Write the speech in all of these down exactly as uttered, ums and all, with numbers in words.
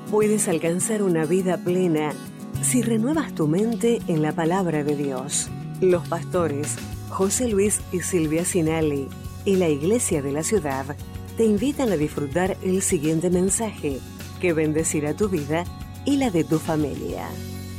Puedes alcanzar una vida plena si renuevas tu mente en la palabra de Dios. Los pastores José Luis y Silvia Sinali y la Iglesia de la Ciudad te invitan a disfrutar el siguiente mensaje que bendecirá tu vida y la de tu familia.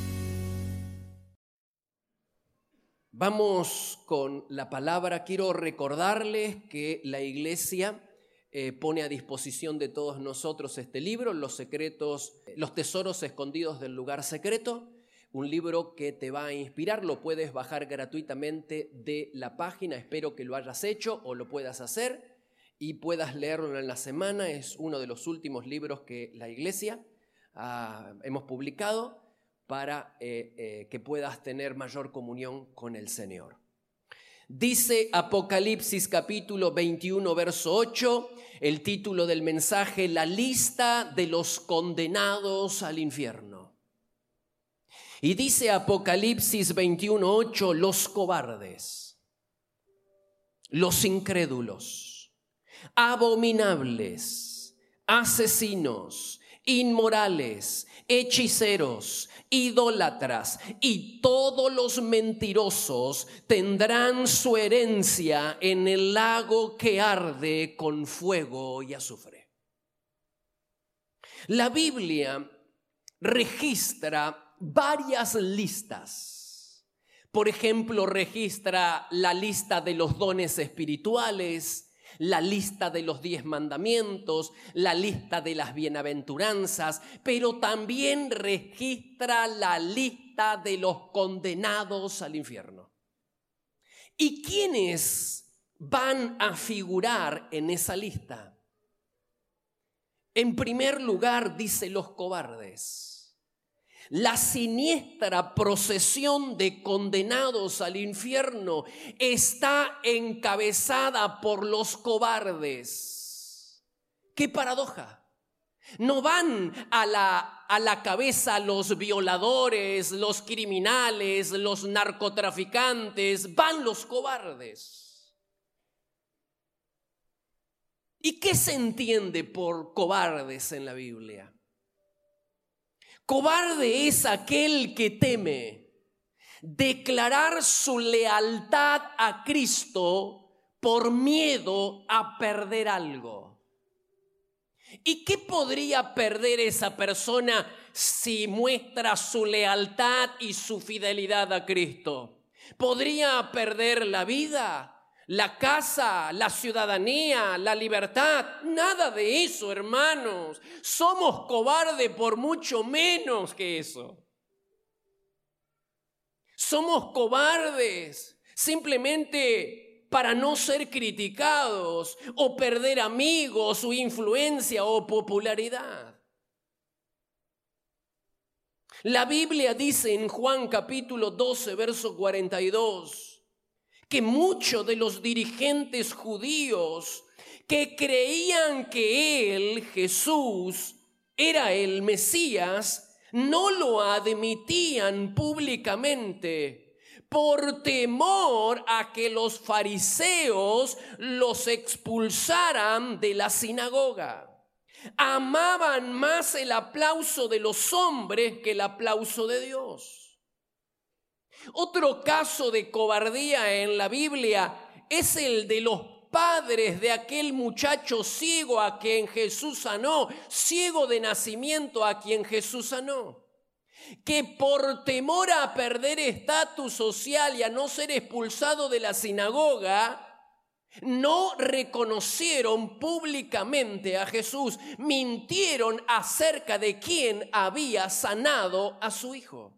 Vamos con la palabra. Quiero recordarles que la Iglesia eh, pone a disposición de todos nosotros este libro, Los secretos, los tesoros escondidos del lugar secreto. Un libro que te va a inspirar, lo puedes bajar gratuitamente de la página. Espero que lo hayas hecho o lo puedas hacer y puedas leerlo en la semana. Es uno de los últimos libros que la Iglesia ah, hemos publicado para eh, eh, que puedas tener mayor comunión con el Señor. Dice Apocalipsis capítulo veintiuno, verso ocho, el título del mensaje: la lista de los condenados al infierno. Y dice Apocalipsis veintiuno, ocho, los cobardes, los incrédulos, abominables, asesinos, inmorales, hechiceros, idólatras y todos los mentirosos tendrán su herencia en el lago que arde con fuego y azufre. La Biblia registra varias listas. Por ejemplo, registra la lista de los dones espirituales, la lista de los diez mandamientos, la lista de las bienaventuranzas, pero también registra la lista de los condenados al infierno. ¿Y quiénes van a figurar en esa lista? En primer lugar, dice los cobardes. La siniestra procesión de condenados al infierno está encabezada por los cobardes. ¡Qué paradoja! No van a la, a la cabeza los violadores, los criminales, los narcotraficantes, van los cobardes. ¿Y qué se entiende por cobardes en la Biblia? Cobarde es aquel que teme declarar su lealtad a Cristo por miedo a perder algo. ¿Y qué podría perder esa persona si muestra su lealtad y su fidelidad a Cristo? ¿Podría perder la vida, la casa, la ciudadanía, la libertad? Nada de eso, hermanos. Somos cobardes por mucho menos que eso. Somos cobardes simplemente para no ser criticados o perder amigos o influencia o popularidad. La Biblia dice en Juan capítulo doce, verso cuarenta y dos, que muchos de los dirigentes judíos que creían que él, Jesús, era el Mesías, no lo admitían públicamente por temor a que los fariseos los expulsaran de la sinagoga. Amaban más el aplauso de los hombres que el aplauso de Dios. Otro caso de cobardía en la Biblia es el de los padres de aquel muchacho ciego a quien Jesús sanó, ciego de nacimiento a quien Jesús sanó, que por temor a perder estatus social y a no ser expulsado de la sinagoga, no reconocieron públicamente a Jesús, mintieron acerca de quién había sanado a su hijo.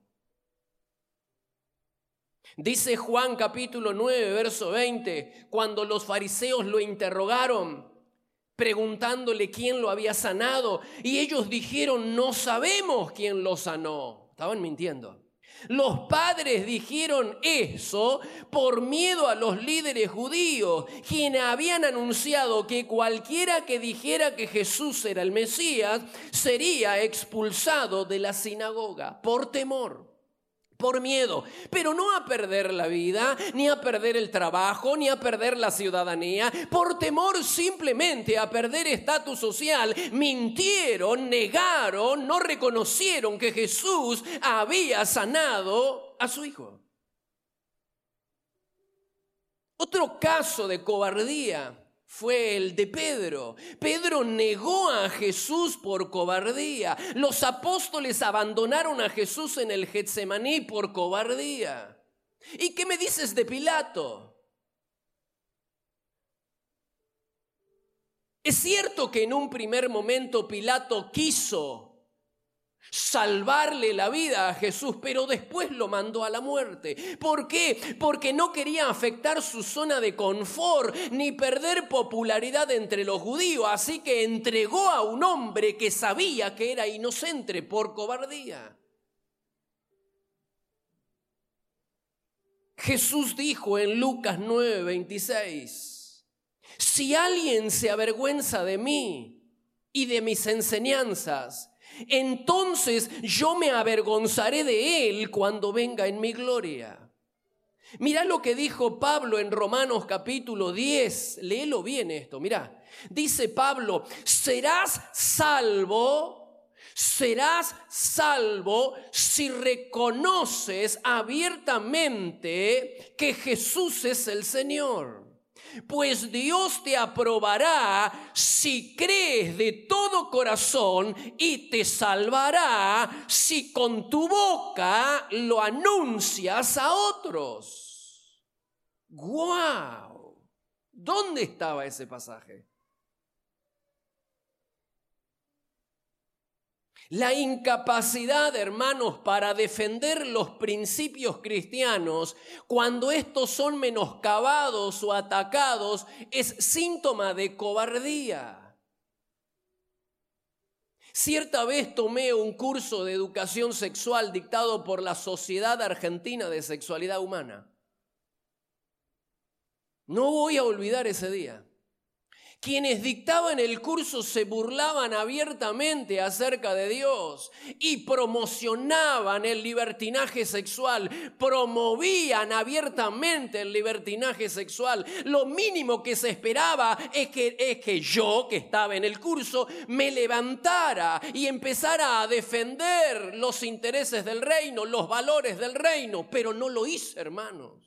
Dice Juan capítulo nueve, verso veinte, cuando los fariseos lo interrogaron, preguntándole quién lo había sanado, y ellos dijeron: no sabemos quién lo sanó. Estaban mintiendo. Los padres dijeron eso por miedo a los líderes judíos, quienes habían anunciado que cualquiera que dijera que Jesús era el Mesías sería expulsado de la sinagoga por temor. por miedo, pero no a perder la vida, ni a perder el trabajo, ni a perder la ciudadanía, por temor simplemente a perder estatus social. Mintieron, negaron, no reconocieron que Jesús había sanado a su hijo. Otro caso de cobardía fue el de Pedro. Pedro negó a Jesús por cobardía. Los apóstoles abandonaron a Jesús en el Getsemaní por cobardía. ¿Y qué me dices de Pilato? Es cierto que en un primer momento Pilato quiso salvarle la vida a Jesús, pero después lo mandó a la muerte. ¿Por qué? Porque no quería afectar su zona de confort ni perder popularidad entre los judíos, así que entregó a un hombre que sabía que era inocente por cobardía. Jesús dijo en Lucas nueve veintiséis: si alguien se avergüenza de mí y de mis enseñanzas, entonces yo me avergonzaré de él cuando venga en mi gloria. Mirá lo que dijo Pablo en Romanos capítulo diez. Léelo bien esto, mirá. Dice Pablo: serás salvo, serás salvo si reconoces abiertamente que Jesús es el Señor. Pues Dios te aprobará si crees de todo corazón y te salvará si con tu boca lo anuncias a otros. ¡Guau! ¿Dónde estaba ese pasaje? La incapacidad, hermanos, para defender los principios cristianos cuando estos son menoscabados o atacados es síntoma de cobardía. Cierta vez tomé un curso de educación sexual dictado por la Sociedad Argentina de Sexualidad Humana. No voy a olvidar ese día. Quienes dictaban el curso se burlaban abiertamente acerca de Dios y promocionaban el libertinaje sexual, promovían abiertamente el libertinaje sexual. Lo mínimo que se esperaba es que, es que yo, que estaba en el curso, me levantara y empezara a defender los intereses del reino, los valores del reino, pero no lo hice, hermanos.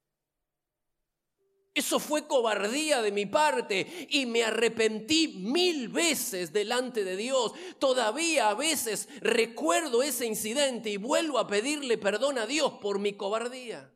Eso fue cobardía de mi parte y me arrepentí mil veces delante de Dios. Todavía a veces recuerdo ese incidente y vuelvo a pedirle perdón a Dios por mi cobardía.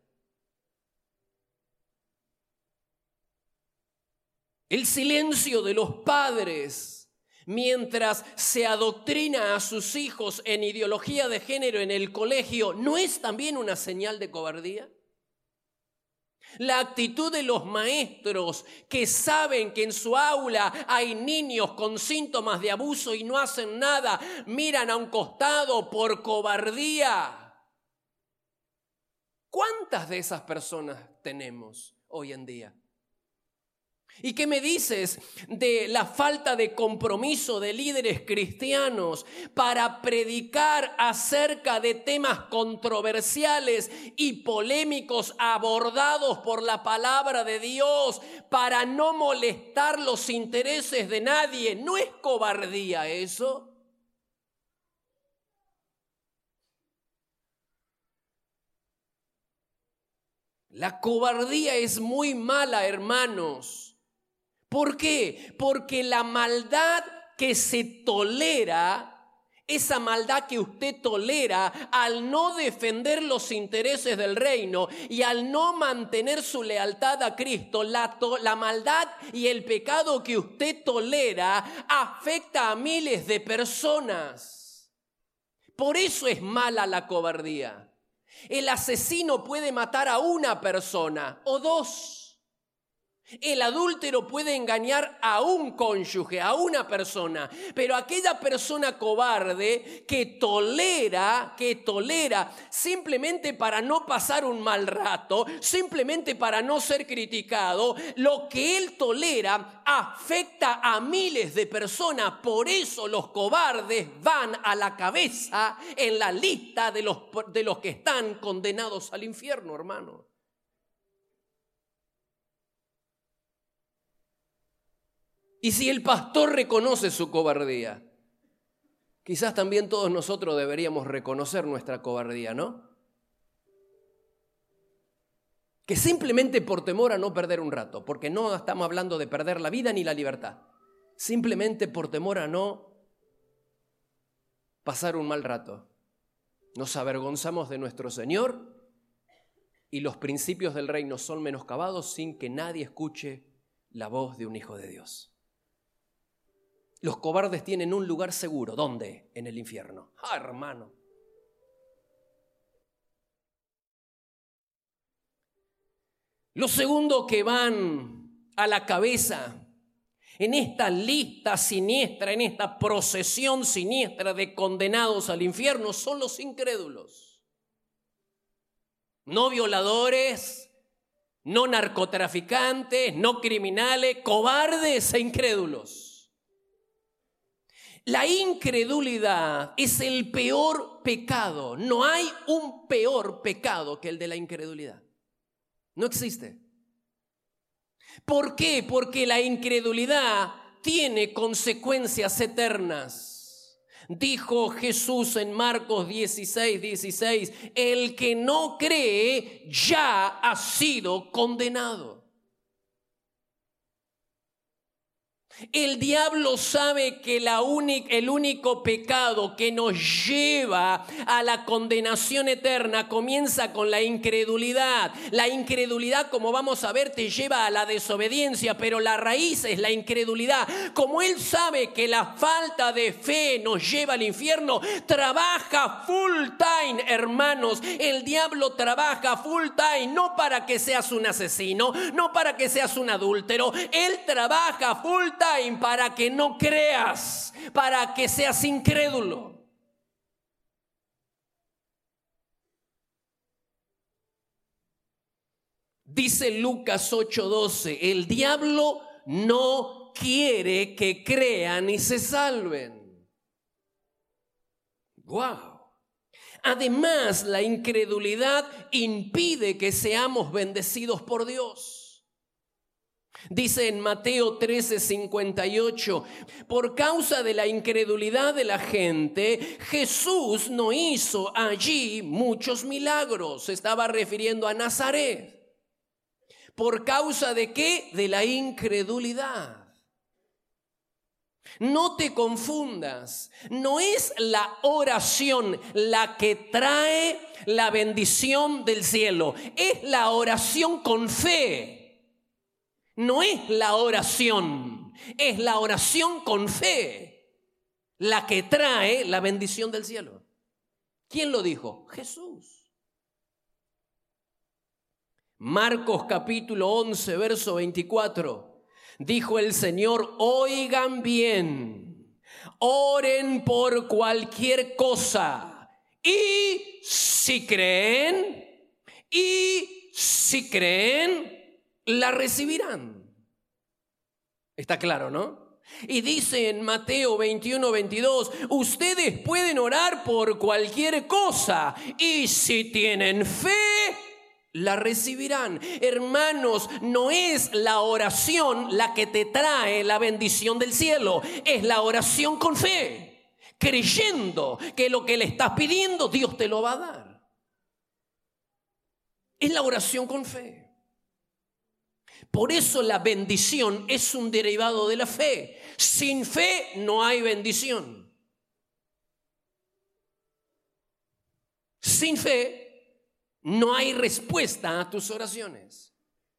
El silencio de los padres mientras se adoctrina a sus hijos en ideología de género en el colegio, ¿no es también una señal de cobardía? La actitud de los maestros que saben que en su aula hay niños con síntomas de abuso y no hacen nada, miran a un costado por cobardía. ¿Cuántas de esas personas tenemos hoy en día? ¿Y qué me dices de la falta de compromiso de líderes cristianos para predicar acerca de temas controversiales y polémicos abordados por la palabra de Dios para no molestar los intereses de nadie? ¿No es cobardía eso? La cobardía es muy mala, hermanos. ¿Por qué? Porque la maldad que se tolera, esa maldad que usted tolera al no defender los intereses del reino y al no mantener su lealtad a Cristo, la, to- la maldad y el pecado que usted tolera afecta a miles de personas. Por eso es mala la cobardía. El asesino puede matar a una persona o dos. El adúltero puede engañar a un cónyuge, a una persona, pero aquella persona cobarde que tolera, que tolera simplemente para no pasar un mal rato, simplemente para no ser criticado, lo que él tolera afecta a miles de personas. Por eso los cobardes van a la cabeza en la lista de los, de los que están condenados al infierno, hermano. Y si el pastor reconoce su cobardía, quizás también todos nosotros deberíamos reconocer nuestra cobardía, ¿no? Que simplemente por temor a no perder un rato, porque no estamos hablando de perder la vida ni la libertad, simplemente por temor a no pasar un mal rato, nos avergonzamos de nuestro Señor y los principios del reino son menoscabados sin que nadie escuche la voz de un hijo de Dios. Los cobardes tienen un lugar seguro. ¿Dónde? En el infierno. ¡Ah, hermano! Los segundos que van a la cabeza en esta lista siniestra, en esta procesión siniestra de condenados al infierno, son los incrédulos. No violadores, no narcotraficantes, no criminales, cobardes e incrédulos. La incredulidad es el peor pecado. No hay un peor pecado que el de la incredulidad. No existe. ¿Por qué? Porque la incredulidad tiene consecuencias eternas. Dijo Jesús en Marcos dieciséis, dieciséis, el que no cree ya ha sido condenado. El diablo sabe que la única, el único pecado que nos lleva a la condenación eterna comienza con la incredulidad. La incredulidad, como vamos a ver, te lleva a la desobediencia, pero la raíz es la incredulidad. Como él sabe que la falta de fe nos lleva al infierno, trabaja full time, hermanos. El diablo trabaja full time, no para que seas un asesino, no para que seas un adúltero. Él trabaja full time para que no creas, para que seas incrédulo. Dice Lucas ocho doce, el diablo no quiere que crean y se salven. Wow. Además, la incredulidad impide que seamos bendecidos por Dios. Dice en Mateo trece, cincuenta y ocho, por causa de la incredulidad de la gente, Jesús no hizo allí muchos milagros. Se estaba refiriendo a Nazaret. ¿Por causa de qué? De la incredulidad. No te confundas, no es la oración la que trae la bendición del cielo, es la oración con fe. No es la oración, es la oración con fe la que trae la bendición del cielo. ¿Quién lo dijo? Jesús. Marcos capítulo once, verso veinticuatro. Dijo el Señor, oigan bien, oren por cualquier cosa y si creen, y si creen, la recibirán. Está claro, ¿no? Y dice en Mateo veintiuno, veintidós, ustedes pueden orar por cualquier cosa y si tienen fe, la recibirán. Hermanos, no es la oración la que te trae la bendición del cielo, es la oración con fe, creyendo que lo que le estás pidiendo Dios te lo va a dar. Es la oración con fe. Por eso la bendición es un derivado de la fe. Sin fe no hay bendición. Sin fe no hay respuesta a tus oraciones.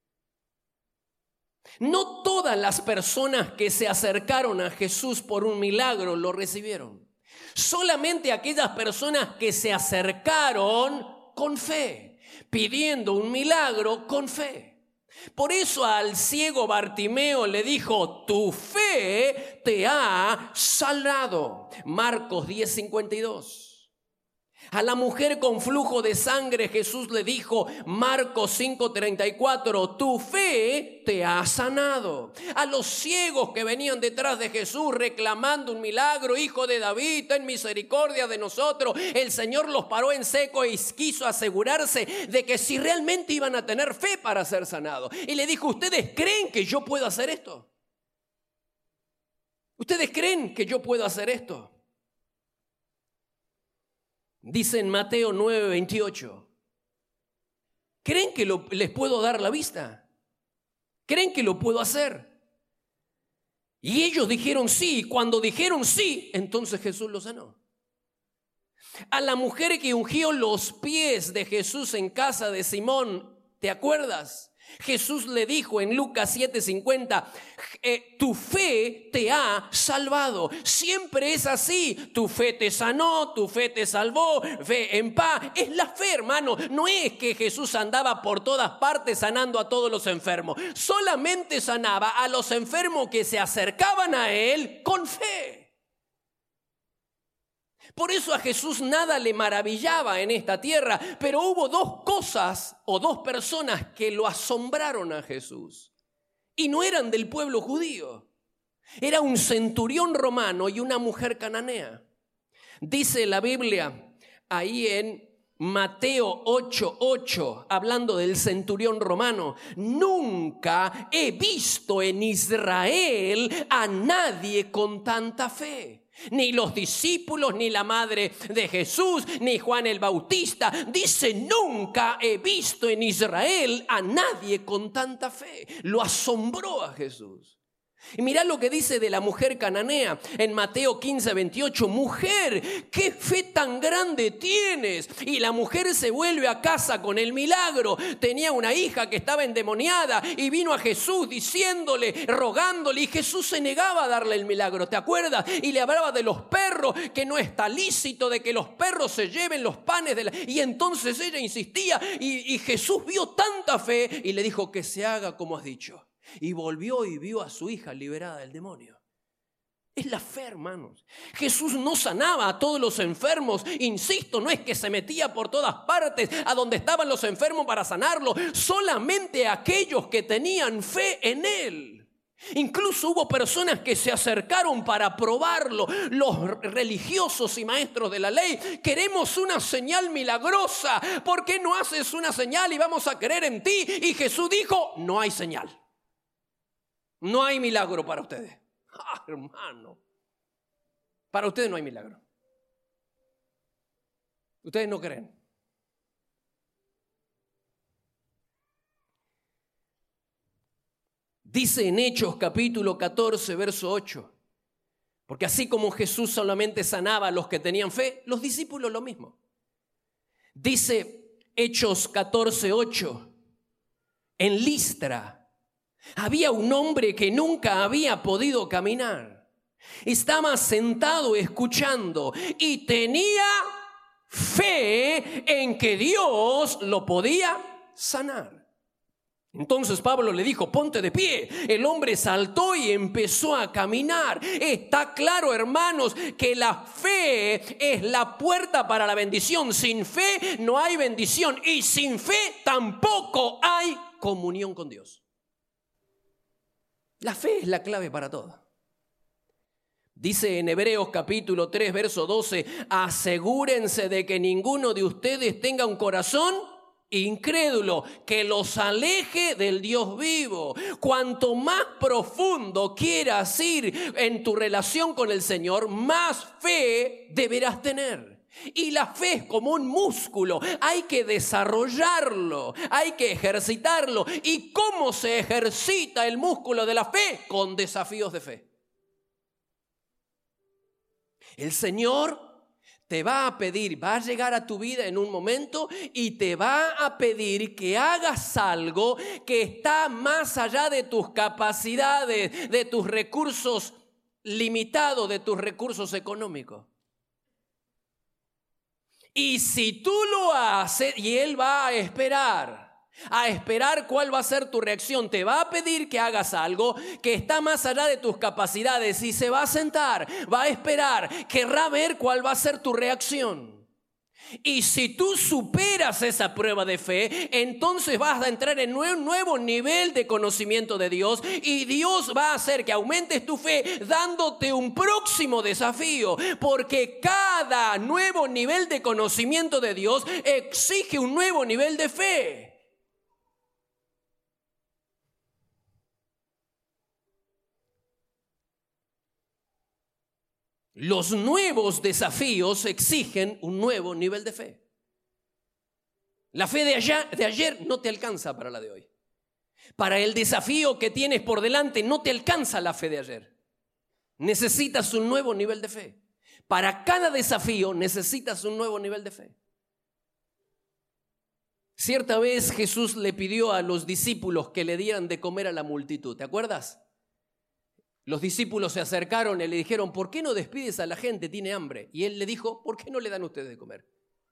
No todas las personas que se acercaron a Jesús por un milagro lo recibieron. Solamente aquellas personas que se acercaron con fe, pidiendo un milagro con fe. Por eso al ciego Bartimeo le dijo: tu fe te ha sanado. Marcos diez, cincuenta y dos. A la mujer con flujo de sangre Jesús le dijo, Marcos cinco, treinta y cuatro, tu fe te ha sanado. A los ciegos que venían detrás de Jesús reclamando un milagro, Hijo de David, ten misericordia de nosotros, el Señor los paró en seco y quiso asegurarse de que si realmente iban a tener fe para ser sanados. Y le dijo, ¿ustedes creen que yo puedo hacer esto? ¿Ustedes creen que yo puedo hacer esto? Dice en Mateo nueve, veintiocho, ¿creen que lo, les puedo dar la vista? ¿Creen que lo puedo hacer? Y ellos dijeron sí, y cuando dijeron sí, entonces Jesús los sanó. A la mujer que ungió los pies de Jesús en casa de Simón, ¿te acuerdas? Jesús le dijo en Lucas siete, cincuenta, eh, tu fe te ha salvado. Siempre es así, tu fe te sanó, tu fe te salvó, fe en paz. Es la fe, hermano. No es que Jesús andaba por todas partes sanando a todos los enfermos. Solamente sanaba a los enfermos que se acercaban a Él con fe. Por eso a Jesús nada le maravillaba en esta tierra, pero hubo dos cosas o dos personas que lo asombraron a Jesús. Y no eran del pueblo judío. Era un centurión romano y una mujer cananea. Dice la Biblia ahí en Mateo ocho, ocho, hablando del centurión romano, nunca he visto en Israel a nadie con tanta fe. Ni los discípulos, ni la madre de Jesús, ni Juan el Bautista. Dice, nunca he visto en Israel a nadie con tanta fe. Lo asombró a Jesús. Y mirá lo que dice de la mujer cananea en Mateo quince, veintiocho. Mujer, ¿qué fe tan grande tienes? Y la mujer se vuelve a casa con el milagro. Tenía una hija que estaba endemoniada y vino a Jesús diciéndole, rogándole, y Jesús se negaba a darle el milagro, ¿te acuerdas? Y le hablaba de los perros, que no está lícito de que los perros se lleven los panes de la... Y entonces ella insistía y, y Jesús vio tanta fe y le dijo, que se haga como has dicho. Y volvió y vio a su hija liberada del demonio. Es la fe, hermanos. Jesús no sanaba a todos los enfermos. Insisto, no es que se metía por todas partes a donde estaban los enfermos para sanarlos. Solamente aquellos que tenían fe en Él. Incluso hubo personas que se acercaron para probarlo. Los religiosos y maestros de la ley, queremos una señal milagrosa. ¿Por qué no haces una señal y vamos a creer en ti? Y Jesús dijo, no hay señal. No hay milagro para ustedes. Ah, hermano. Para ustedes no hay milagro. Ustedes no creen. Dice en Hechos capítulo catorce, verso ocho. Porque así como Jesús solamente sanaba a los que tenían fe, los discípulos lo mismo. Dice Hechos catorce, ocho. En Listra había un hombre que nunca había podido caminar. Estaba sentado escuchando y tenía fe en que Dios lo podía sanar. Entonces Pablo le dijo, ponte de pie. El hombre saltó y empezó a caminar. Está claro, hermanos, que la fe es la puerta para la bendición. Sin fe no hay bendición y sin fe tampoco hay comunión con Dios. La fe es la clave para todo. Dice en Hebreos capítulo tres, verso doce, asegúrense de que ninguno de ustedes tenga un corazón incrédulo que los aleje del Dios vivo. Cuanto más profundo quieras ir en tu relación con el Señor, más fe deberás tener. Y la fe es como un músculo, hay que desarrollarlo, hay que ejercitarlo. ¿Y cómo se ejercita el músculo de la fe? Con desafíos de fe. El Señor te va a pedir, va a llegar a tu vida en un momento y te va a pedir que hagas algo que está más allá de tus capacidades, de tus recursos limitados, de tus recursos económicos. Y si tú lo haces, y Él va a esperar a esperar cuál va a ser tu reacción. Te va a pedir que hagas algo que está más allá de tus capacidades y se va a sentar, va a esperar, querrá ver cuál va a ser tu reacción. Y si tú superas esa prueba de fe, entonces vas a entrar en un nuevo nivel de conocimiento de Dios y Dios va a hacer que aumentes tu fe dándote un próximo desafío, porque cada nuevo nivel de conocimiento de Dios exige un nuevo nivel de fe. Los nuevos desafíos exigen un nuevo nivel de fe. La fe de ayer, de ayer no te alcanza para la de hoy. Para el desafío que tienes por delante no te alcanza la fe de ayer. Necesitas un nuevo nivel de fe. Para cada desafío necesitas un nuevo nivel de fe. Cierta vez Jesús le pidió a los discípulos que le dieran de comer a la multitud. ¿Te acuerdas? Los discípulos se acercaron y le dijeron, ¿por qué no despides a la gente? Tiene hambre. Y él le dijo, ¿por qué no le dan ustedes de comer?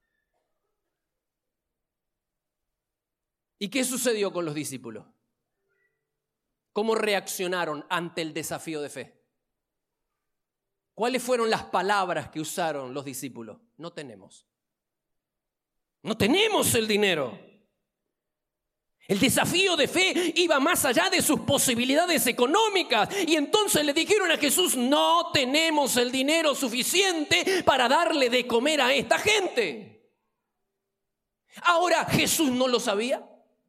¿Y qué sucedió con los discípulos? ¿Cómo reaccionaron ante el desafío de fe? ¿Cuáles fueron las palabras que usaron los discípulos? No tenemos. No tenemos el dinero. El desafío de fe iba más allá de sus posibilidades económicas. Y entonces le dijeron a Jesús, no tenemos el dinero suficiente para darle de comer a esta gente. Ahora, ¿Jesús no lo sabía?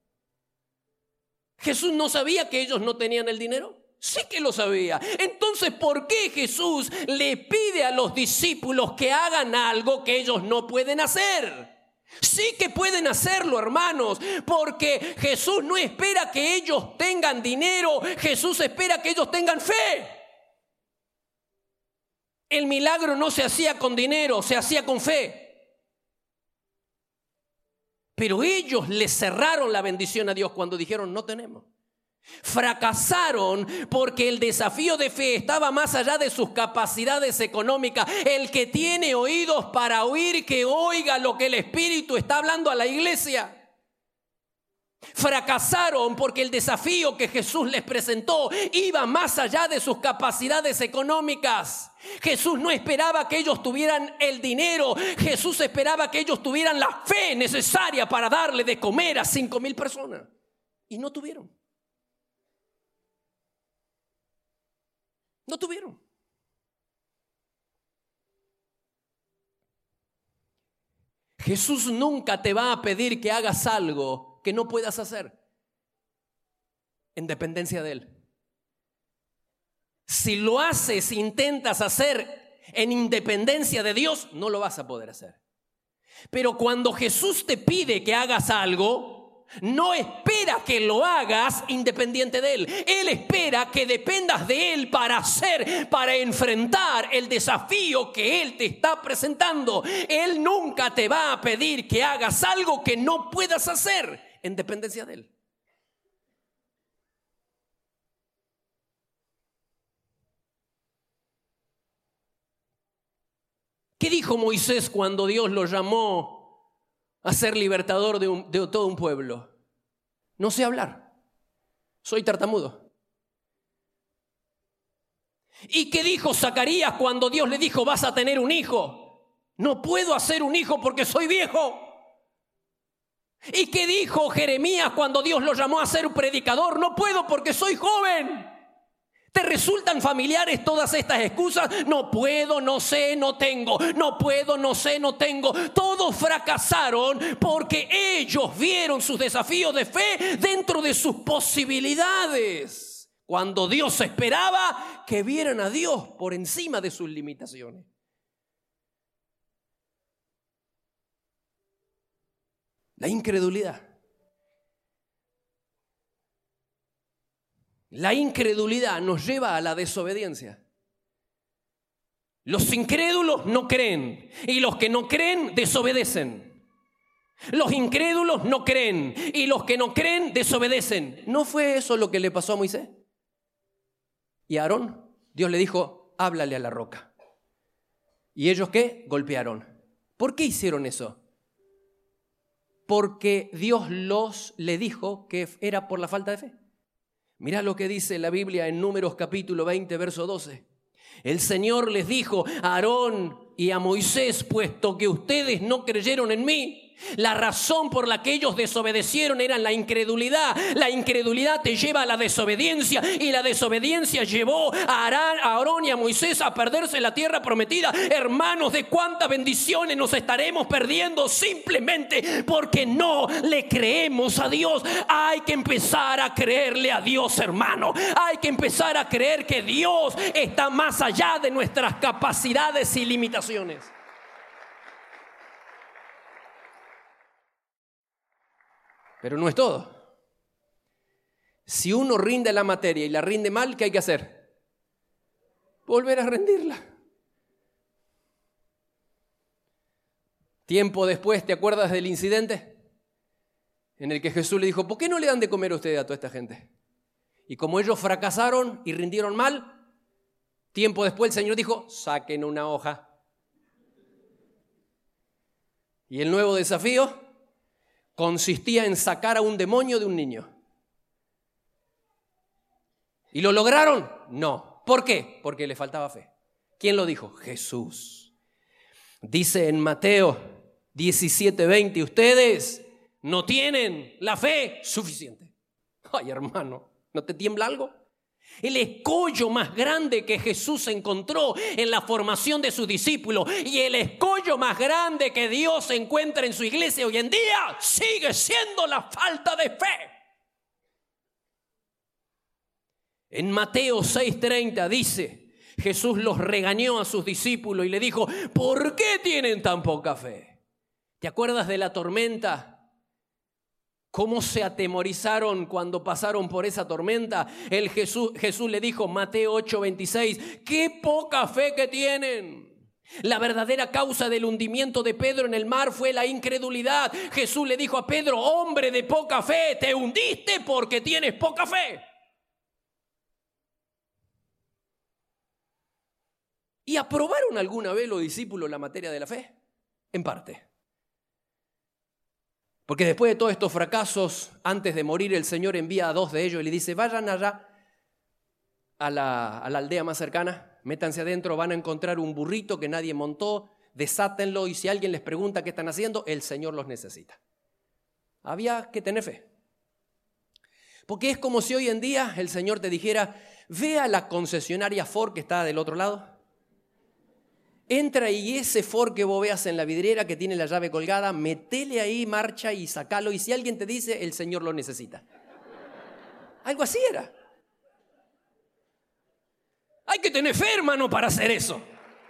¿Jesús no sabía que ellos no tenían el dinero? Sí que lo sabía. Entonces, ¿por qué Jesús le pide a los discípulos que hagan algo que ellos no pueden hacer? Sí que pueden hacerlo, hermanos, porque Jesús no espera que ellos tengan dinero, Jesús espera que ellos tengan fe. El milagro no se hacía con dinero, se hacía con fe. Pero ellos le cerraron la bendición a Dios cuando dijeron no tenemos. Fracasaron porque el desafío de fe estaba más allá de sus capacidades económicas. El que tiene oídos para oír, que oiga lo que el Espíritu está hablando a la iglesia. Fracasaron porque el desafío que Jesús les presentó iba más allá de sus capacidades económicas. Jesús no esperaba que ellos tuvieran el dinero, Jesús esperaba que ellos tuvieran la fe necesaria para darle de comer a cinco mil personas. Y no tuvieron. No tuvieron. Jesús nunca te va a pedir que hagas algo que no puedas hacer en dependencia de Él. Si lo haces, intentas hacer en independencia de Dios, no lo vas a poder hacer. Pero cuando Jesús te pide que hagas algo, no espera que lo hagas independiente de Él. Él espera que dependas de Él para hacer, para enfrentar el desafío que Él te está presentando. Él nunca te va a pedir que hagas algo que no puedas hacer en dependencia de Él. ¿Qué dijo Moisés cuando Dios lo llamó a ser libertador de, un, de todo un pueblo? No sé hablar, soy tartamudo. ¿Y qué dijo Zacarías cuando Dios le dijo vas a tener un hijo? No puedo hacer un hijo porque soy viejo. ¿Y qué dijo Jeremías cuando Dios lo llamó a ser un predicador? No puedo porque soy joven. ¿Te resultan familiares todas estas excusas? No puedo, no sé, no tengo. No puedo, no sé, no tengo. Todos fracasaron porque ellos vieron sus desafíos de fe dentro de sus posibilidades, cuando Dios esperaba que vieran a Dios por encima de sus limitaciones. La incredulidad. La incredulidad nos lleva a la desobediencia. Los incrédulos no creen y los que no creen desobedecen. Los incrédulos no creen y los que no creen desobedecen. ¿No fue eso lo que le pasó a Moisés? Y a Aarón, Dios le dijo, háblale a la roca. ¿Y ellos qué? Golpearon. ¿Por qué hicieron eso? porque Dios los le dijo que era por la falta de fe. Mirá lo que dice la Biblia en Números capítulo veinte, verso doce. El Señor les dijo a Aarón y a Moisés: puesto que ustedes no creyeron en mí, la razón por la que ellos desobedecieron era la incredulidad. La incredulidad te lleva a la desobediencia, y la desobediencia llevó a Aarón y a Moisés a perderse la tierra prometida. Hermanos, de cuántas bendiciones nos estaremos perdiendo simplemente porque no le creemos a Dios. Hay que empezar a creerle a Dios, hermano. Hay que empezar a creer que Dios está más allá de nuestras capacidades y limitaciones. Pero no es todo. Si uno rinde la materia y la rinde mal, ¿qué hay que hacer? Volver a rendirla. Tiempo después, ¿te acuerdas del incidente? En el que Jesús le dijo: ¿por qué no le dan de comer a ustedes a toda esta gente? Y como ellos fracasaron y rindieron mal, tiempo después el Señor dijo: saquen una hoja. Y el nuevo desafío consistía en sacar a un demonio de un niño. ¿Y lo lograron? No. ¿Por qué? Porque le faltaba fe. ¿Quién lo dijo? Jesús. Dice en Mateo diecisiete veinte: ustedes no tienen la fe suficiente. Ay, hermano, ¿no te tiembla algo? El escollo más grande que Jesús encontró en la formación de sus discípulos y el escollo más grande que Dios encuentra en su iglesia hoy en día sigue siendo la falta de fe. En Mateo seis treinta dice: Jesús los regañó a sus discípulos y le dijo: ¿por qué tienen tan poca fe? ¿Te acuerdas de la tormenta? ¿Cómo se atemorizaron cuando pasaron por esa tormenta? El Jesús, Jesús le dijo, Mateo ocho veintiséis: ¡qué poca fe que tienen! La verdadera causa del hundimiento de Pedro en el mar fue la incredulidad. Jesús le dijo a Pedro: hombre de poca fe, te hundiste porque tienes poca fe. ¿Y aprobaron alguna vez los discípulos la materia de la fe? En parte. Porque después de todos estos fracasos, antes de morir, el Señor envía a dos de ellos y le dice: vayan allá a la, a la aldea más cercana, métanse adentro, van a encontrar un burrito que nadie montó, desátenlo, y si alguien les pregunta qué están haciendo, el Señor los necesita. Había que tener fe. Porque es como si hoy en día el Señor te dijera: ve a la concesionaria Ford que está del otro lado. Entra y ese Ford que vos veas en la vidriera que tiene la llave colgada, metele ahí, marcha y sacalo. Y si alguien te dice, el Señor lo necesita. Algo así era. Hay que tener fe, hermano, para hacer eso.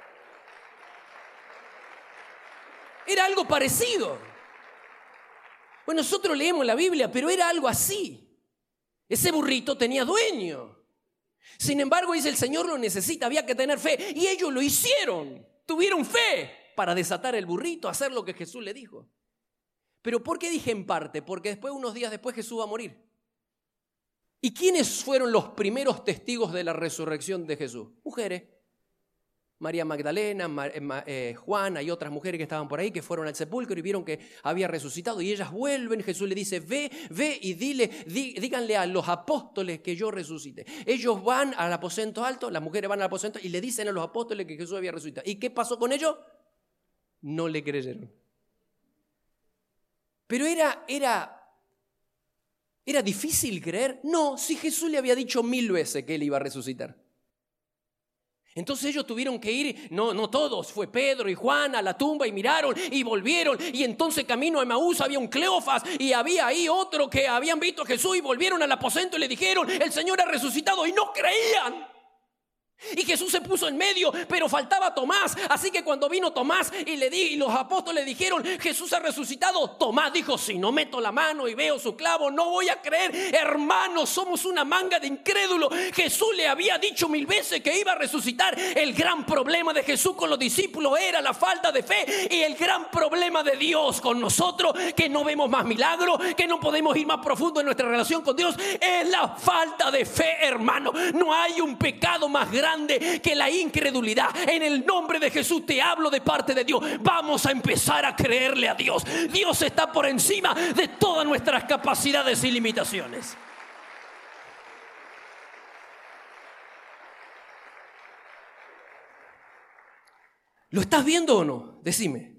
Era algo parecido. Bueno, nosotros leemos la Biblia, pero era algo así. Ese burrito tenía dueño. Sin embargo, dice: el Señor lo necesita, había que tener fe. Y ellos lo hicieron, tuvieron fe para desatar el burrito, hacer lo que Jesús le dijo. Pero ¿por qué dije en parte? Porque después, unos días después, Jesús va a morir. ¿Y quiénes fueron los primeros testigos de la resurrección de Jesús? Mujeres. María Magdalena, eh, Juana y otras mujeres que estaban por ahí, que fueron al sepulcro y vieron que había resucitado, y ellas vuelven. Jesús le dice: ve, ve y dile, dí, díganle a los apóstoles que yo resucité. Ellos van al aposento alto, las mujeres van al aposento y le dicen a los apóstoles que Jesús había resucitado. ¿Y qué pasó con ellos? No le creyeron. Pero era, era, era difícil creer. No, si Jesús le había dicho mil veces que él iba a resucitar. Entonces ellos tuvieron que ir, no, no todos, fue Pedro y Juan a la tumba y miraron y volvieron. Y entonces camino a Emaús había un Cleofas y había ahí otro que habían visto a Jesús y volvieron al aposento y le dijeron: el Señor ha resucitado, y no creían. Y Jesús se puso en medio, pero faltaba Tomás. Así que cuando vino Tomás y, le di, y los apóstoles le dijeron: Jesús ha resucitado, Tomás dijo: si no meto la mano y veo su clavo, no voy a creer. Hermanos, somos una manga de incrédulos. Jesús le había dicho mil veces que iba a resucitar. El gran problema de Jesús con los discípulos era la falta de fe. Y el gran problema de Dios con nosotros, que no vemos más milagros, que no podemos ir más profundo en nuestra relación con Dios, es la falta de fe, hermano. No hay un pecado más grande grande que la incredulidad. En el nombre de Jesús te hablo de parte de Dios. Vamos a empezar a creerle a Dios. Dios está por encima de todas nuestras capacidades y limitaciones. ¿Lo estás viendo o no? Decime.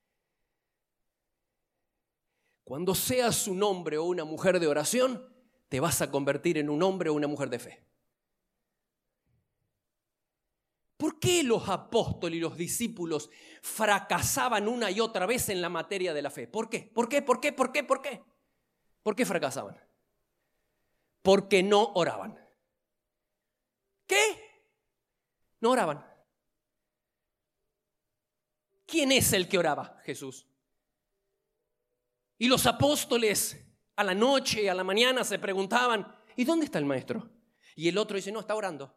Cuando seas un hombre o una mujer de oración, te vas a convertir en un hombre o una mujer de fe. ¿Por qué los apóstoles y los discípulos fracasaban una y otra vez en la materia de la fe? ¿Por qué? ¿Por qué? ¿Por qué? ¿Por qué? ¿Por qué? ¿Por qué fracasaban? Porque no oraban. ¿Qué? No oraban. ¿Quién es el que oraba? Jesús. Y los apóstoles a la noche y a la mañana se preguntaban, ¿y dónde está el maestro? Y el otro dice, no, está orando.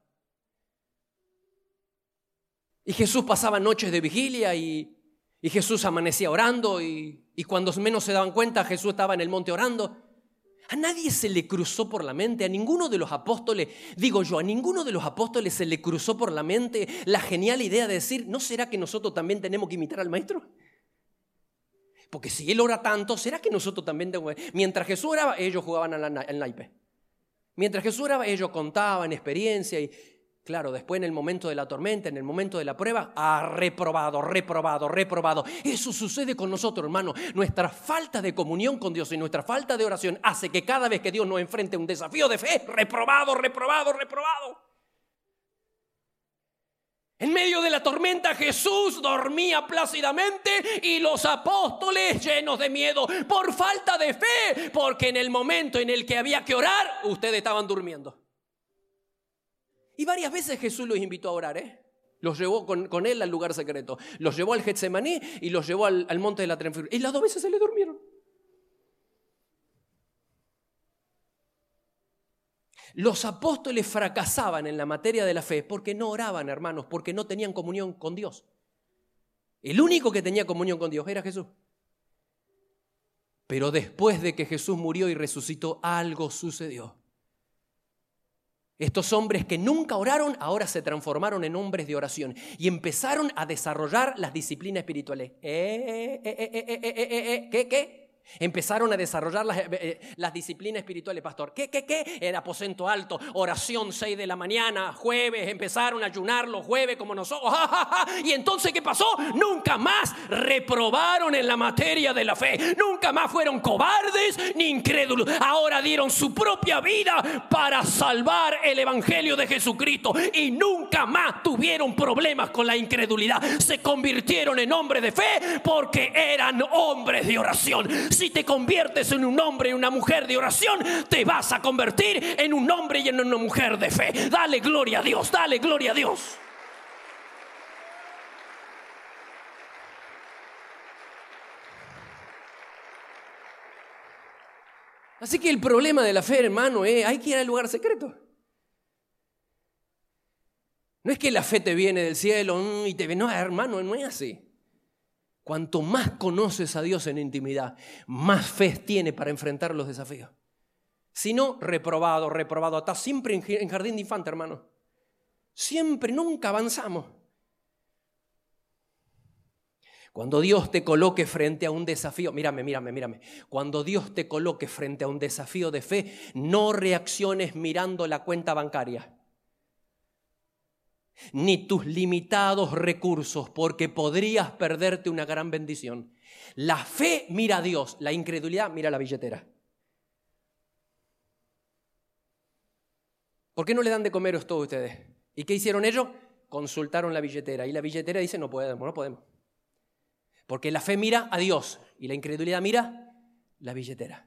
Y Jesús pasaba noches de vigilia y, y Jesús amanecía orando y, y cuando menos se daban cuenta Jesús estaba en el monte orando. A nadie se le cruzó por la mente, a ninguno de los apóstoles, digo yo, a ninguno de los apóstoles se le cruzó por la mente la genial idea de decir, ¿no será que nosotros también tenemos que imitar al maestro? Porque si él ora tanto, ¿será que nosotros también tenemos que...? Mientras Jesús oraba, ellos jugaban al, al naipe. Mientras Jesús oraba, ellos contaban experiencia y... Claro, después en el momento de la tormenta, en el momento de la prueba, ha reprobado, reprobado, reprobado. Eso sucede con nosotros, hermano. Nuestra falta de comunión con Dios y nuestra falta de oración hace que cada vez que Dios nos enfrente a un desafío de fe, reprobado, reprobado, reprobado. En medio de la tormenta Jesús dormía plácidamente y los apóstoles llenos de miedo por falta de fe, porque en el momento en el que había que orar, ustedes estaban durmiendo. Y varias veces Jesús los invitó a orar, ¿eh? Los llevó con, con él al lugar secreto. Los llevó al Getsemaní y los llevó al, al monte de la transfiguración. Y las dos veces se le durmieron. Los apóstoles fracasaban en la materia de la fe porque no oraban, hermanos, porque no tenían comunión con Dios. El único que tenía comunión con Dios era Jesús. Pero después de que Jesús murió y resucitó, algo sucedió. Estos hombres que nunca oraron, ahora se transformaron en hombres de oración y empezaron a desarrollar las disciplinas espirituales. ¿Eh, eh, eh, eh, eh, eh, eh, eh, ¿Qué, qué? Empezaron a desarrollar las, eh, las disciplinas espirituales, pastor. ¿Qué, qué, qué? El aposento alto, oración seis de la mañana, jueves, empezaron a ayunar los jueves como nosotros. ¡Ja, ja, ja! Y entonces, ¿qué pasó? Nunca más reprobaron en la materia de la fe. Nunca más fueron cobardes ni incrédulos. Ahora dieron su propia vida para salvar el evangelio de Jesucristo y nunca más tuvieron problemas con la incredulidad. Se convirtieron en hombres de fe porque eran hombres de oración. Si te conviertes en un hombre y una mujer de oración, te vas a convertir en un hombre y en una mujer de fe. Dale gloria a Dios, dale gloria a Dios. Así que el problema de la fe, hermano, es hay que ir al lugar secreto. No es que la fe te viene del cielo y te viene, no, hermano, no es así. Cuanto más conoces a Dios en intimidad, más fe tiene para enfrentar los desafíos. Si no, reprobado, reprobado. Estás siempre en jardín de infante, hermano. Siempre, nunca avanzamos. Cuando Dios te coloque frente a un desafío, mírame, mírame, mírame. Cuando Dios te coloque frente a un desafío de fe, no reacciones mirando la cuenta bancaria, ni tus limitados recursos, porque podrías perderte una gran bendición. La fe mira a Dios, la incredulidad mira a la billetera. ¿Por qué no le dan de comer esto a ustedes? ¿Y qué hicieron ellos? Consultaron la billetera y la billetera dice no podemos, no podemos. Porque la fe mira a Dios y la incredulidad mira la billetera.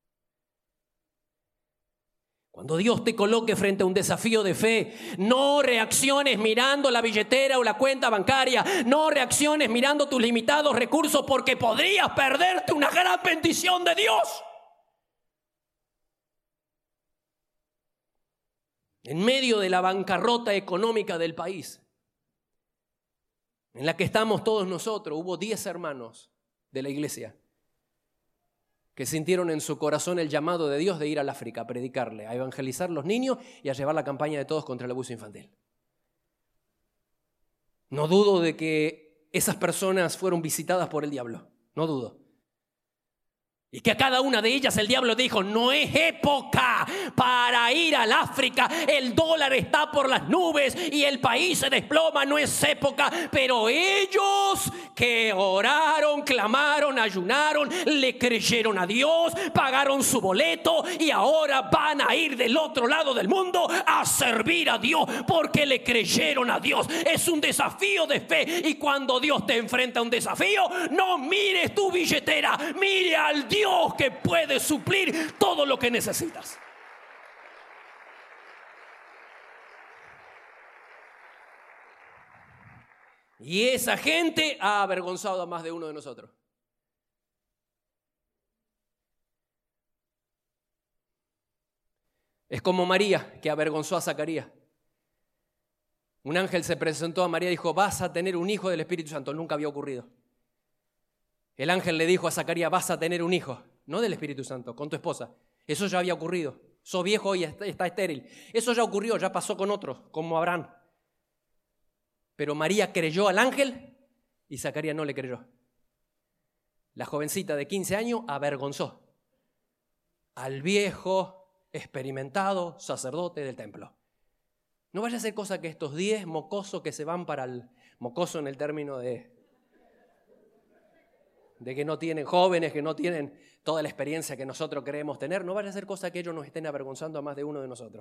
Cuando Dios te coloque frente a un desafío de fe, no reacciones mirando la billetera o la cuenta bancaria, no reacciones mirando tus limitados recursos porque podrías perderte una gran bendición de Dios. En medio de la bancarrota económica del país, en la que estamos todos nosotros, hubo diez hermanos de la iglesia que sintieron en su corazón el llamado de Dios de ir al África a predicarle, a evangelizar a los niños y a llevar la campaña de todos contra el abuso infantil. No dudo de que esas personas fueron visitadas por el diablo, no dudo. Y que a cada una de ellas el diablo dijo, no es época para ir al África, el dólar está por las nubes y el país se desploma, no es época. Pero ellos que oraron, clamaron, ayunaron, le creyeron a Dios, pagaron su boleto y ahora van a ir del otro lado del mundo a servir a Dios porque le creyeron a Dios. Es un desafío de fe, y cuando Dios te enfrenta a un desafío, no mires tu billetera, mire al Dios que puede suplir todo lo que necesitas. Y esa gente ha avergonzado a más de uno de nosotros. Es como María, que avergonzó a Zacarías. Un ángel se presentó a María y dijo, vas a tener un hijo del Espíritu Santo. Nunca había ocurrido. El ángel le dijo a Zacarías, vas a tener un hijo, no del Espíritu Santo, con tu esposa. Eso ya había ocurrido. Sos viejo y está, está estéril. Eso ya ocurrió, ya pasó con otros, como Abraham. Pero María creyó al ángel y Zacarías no le creyó. La jovencita de quince años avergonzó al viejo, experimentado sacerdote del templo. No vaya a ser cosa que estos diez mocosos que se van para el... Mocoso en el término de... de que no tienen jóvenes, que no tienen toda la experiencia que nosotros creemos tener, no vaya a ser cosa que ellos nos estén avergonzando a más de uno de nosotros.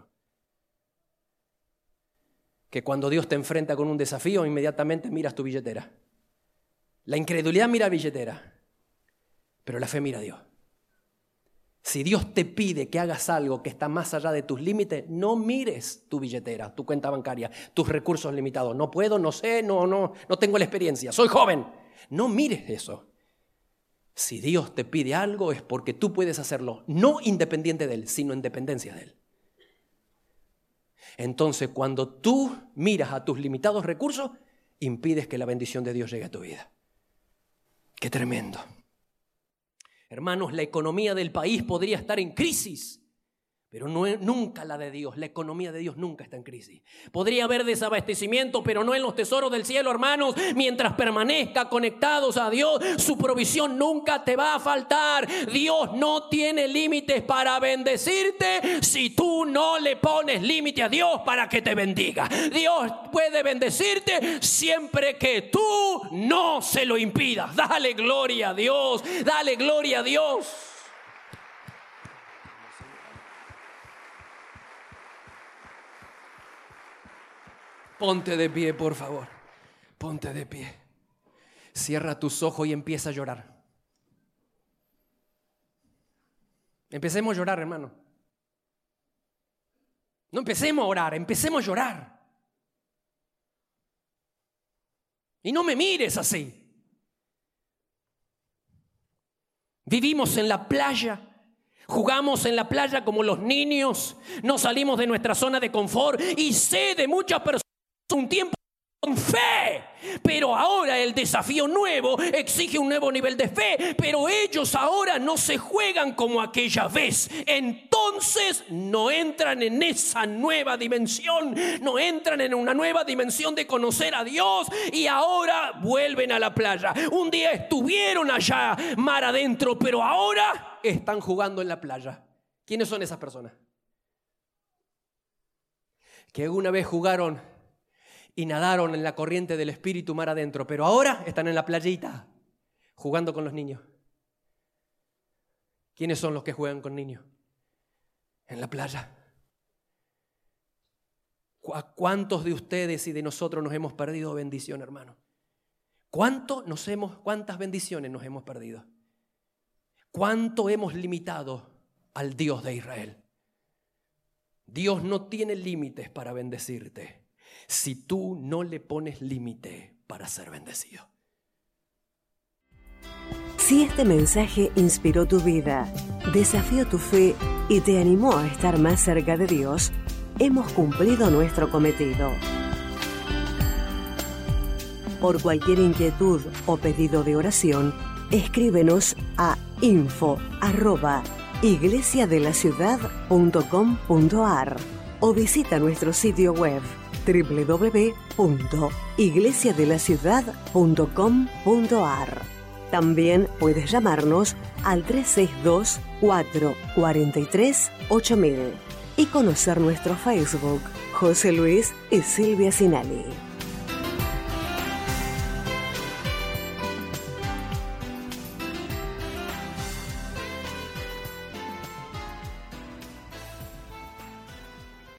Que cuando Dios te enfrenta con un desafío, inmediatamente miras tu billetera. La incredulidad mira billetera, pero la fe mira a Dios. Si Dios te pide que hagas algo que está más allá de tus límites, no mires tu billetera, tu cuenta bancaria, tus recursos limitados. No puedo, no sé, no, no, no tengo la experiencia, soy joven. No mires eso. Si Dios te pide algo es porque tú puedes hacerlo, no independiente de Él, sino en dependencia de Él. Entonces, cuando tú miras a tus limitados recursos, impides que la bendición de Dios llegue a tu vida. ¡Qué tremendo! Hermanos, la economía del país podría estar en crisis, pero no, nunca la de Dios. La economía de Dios nunca está en crisis. Podría haber desabastecimiento, pero no en los tesoros del cielo, hermanos. Mientras permanezca conectados a Dios, su provisión nunca te va a faltar. Dios no tiene límites para bendecirte si tú no le pones límite a Dios para que te bendiga. Dios puede bendecirte siempre que tú no se lo impidas. Dale gloria a Dios, dale gloria a Dios. Ponte de pie, por favor. Ponte de pie. Cierra tus ojos y empieza a llorar. Empecemos a llorar, hermano. No empecemos a orar, empecemos a llorar. Y no me mires así. Vivimos en la playa. Jugamos en la playa como los niños. No salimos de nuestra zona de confort. Y sé de muchas personas un tiempo con fe, pero ahora el desafío nuevo exige un nuevo nivel de fe, pero ellos ahora no se juegan como aquella vez. Entonces no entran en esa nueva dimensión, no entran en una nueva dimensión de conocer a Dios, y ahora vuelven a la playa. Un día estuvieron allá mar adentro, pero ahora están jugando en la playa. ¿Quiénes son esas personas? Que una vez jugaron y nadaron en la corriente del Espíritu mar adentro, pero ahora están en la playita jugando con los niños. ¿Quiénes son los que juegan con niños? En la playa. ¿Cuántos de ustedes y de nosotros nos hemos perdido bendición, hermano? ¿Cuánto nos hemos, cuántas bendiciones nos hemos perdido? ¿Cuánto hemos limitado al Dios de Israel? Dios no tiene límites para bendecirte si tú no le pones límite para ser bendecido. Si este mensaje inspiró tu vida, desafió tu fe y te animó a estar más cerca de Dios, hemos cumplido nuestro cometido. Por cualquier inquietud o pedido de oración, escríbenos a info arroba iglesia de la ciudad punto com punto ar. o visita nuestro sitio web doble u doble u doble u punto iglesia de la ciudad punto com punto a r. También puedes llamarnos al tres seis dos, cuatro cuatro tres, ocho mil y conocer nuestro Facebook, José Luis y Silvia Sinali.